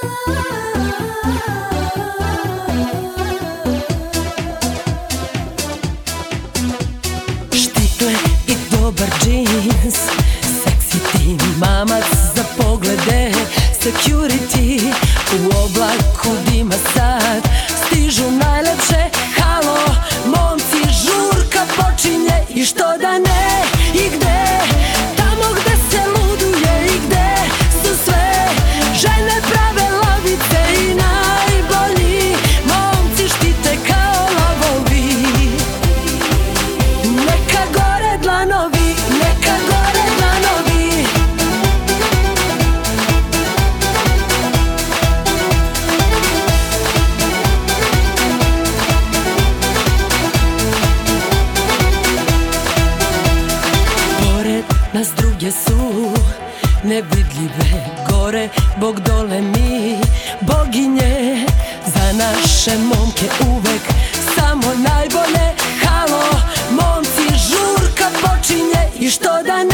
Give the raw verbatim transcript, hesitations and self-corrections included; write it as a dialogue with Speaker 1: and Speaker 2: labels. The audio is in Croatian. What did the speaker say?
Speaker 1: Štikle i dobar džins, seksi ti mamac za poglede, security u oblaku dima sad, stižu najlepše, halo, momci, žurka počinje i što da ne, i gde, tamo gde se luduje i gde su sve žene prave lavice i najbolji momci štite kao lavovi. Neka gore dlanovi, neka gore dlanovi. Pored nas druge su nevidljive, gore Bog dole mi boginje, za naše momke uvek samo najbolje, halo, momci, žurka počinje i što da ne.